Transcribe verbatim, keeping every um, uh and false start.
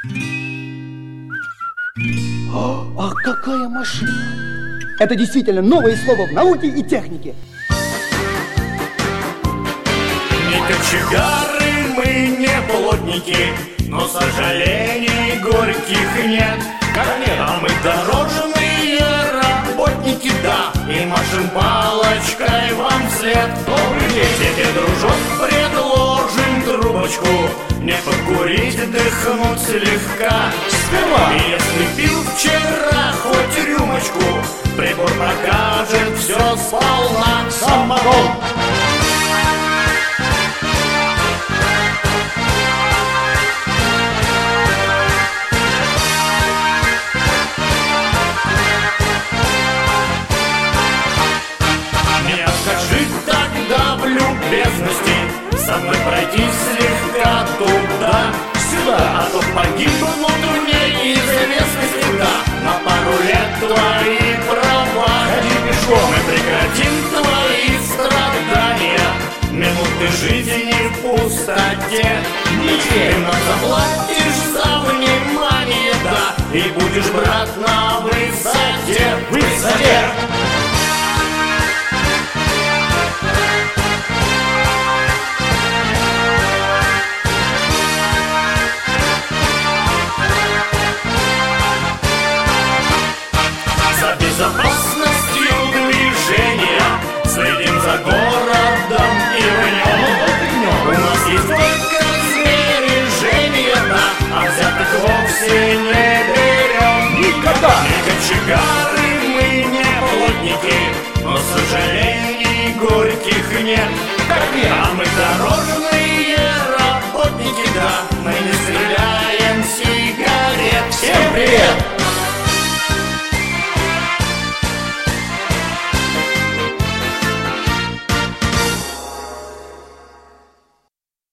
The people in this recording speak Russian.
Ах, какая машина! Это действительно новое слово в науке и технике. Не кочегары, мы не плотники, но сожалений горьких нет. Как нет? А мы дорожные работники, да, и машем палочкой вам вслед. Добрый день. Тебе, дружок, предложим трубочку, не покурить, дыхнуть слегка. Сперва. И если пил вчера хоть рюмочку, прибор покажет все сполна. Самогон. Со мной пройти слегка туда-сюда, а то погибнут неизвестности, да. На пару лет твои права. Ходи пешком. Мы прекратим твои страдания, минуты жизни в пустоте. Ты нам заплатишь за внимание, да, и будешь, брат, на высоте. Высоте. Безопасностью движения следим за городом и в нем. У нас есть только сбережения, да, а взятых вовсе не берем. Никогда! Не кочегары, мы не плотники, но сожалений горьких нет. Как нет? А мы дорожные